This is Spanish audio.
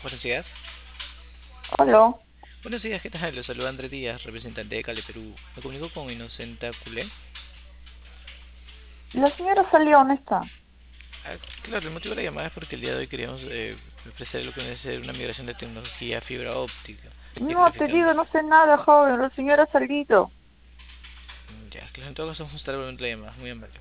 Buenos días. Aló, Buenos días, ¿qué tal? Los saluda Andrés Díaz, representante de Cali, Perú. Me comunico con Inocenta Culé. la señora salió, ¿no está? Claro, el motivo de la llamada es porque el día de hoy queríamos ofrecer lo que viene a ser una migración de tecnología a fibra óptica y No, te clarificar. digo, no sé nada, joven, la señora ha salido. Ya, claro, en todo caso vamos a estar volviendo la llamada, muy amable.